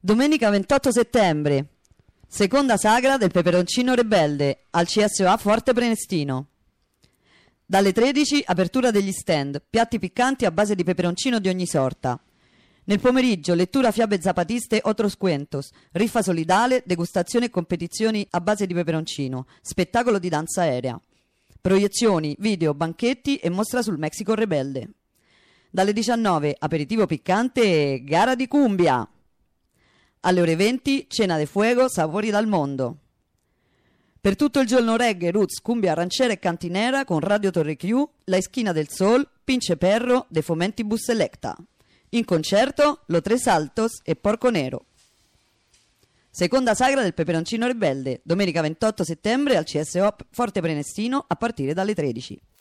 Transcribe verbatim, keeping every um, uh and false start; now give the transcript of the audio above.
Domenica ventotto settembre, seconda sagra del peperoncino rebelde al C S O A Forte Prenestino. Dalle tredici apertura degli stand, piatti piccanti a base di peperoncino di ogni sorta. Nel pomeriggio lettura fiabe zapatiste Otros Cuentos, riffa solidale, degustazione e competizioni a base di peperoncino, spettacolo di danza aerea. Proiezioni, video, banchetti e mostra sul Mexico rebelde. Dalle diciannove aperitivo piccante e gara di cumbia. Alle ore venti cena de fuego, sapori dal mondo. Per tutto il giorno reggae, roots, cumbia aranciera e cantinera con Radio Torre Q, La Esquina del Sol, Pinche Perro, De Fomentibus Selecta. In concerto Lo Tres Altos e Porco Nero. Seconda sagra del peperoncino rebelde, domenica ventotto settembre al C S O Forte Prenestino a partire dalle tredici.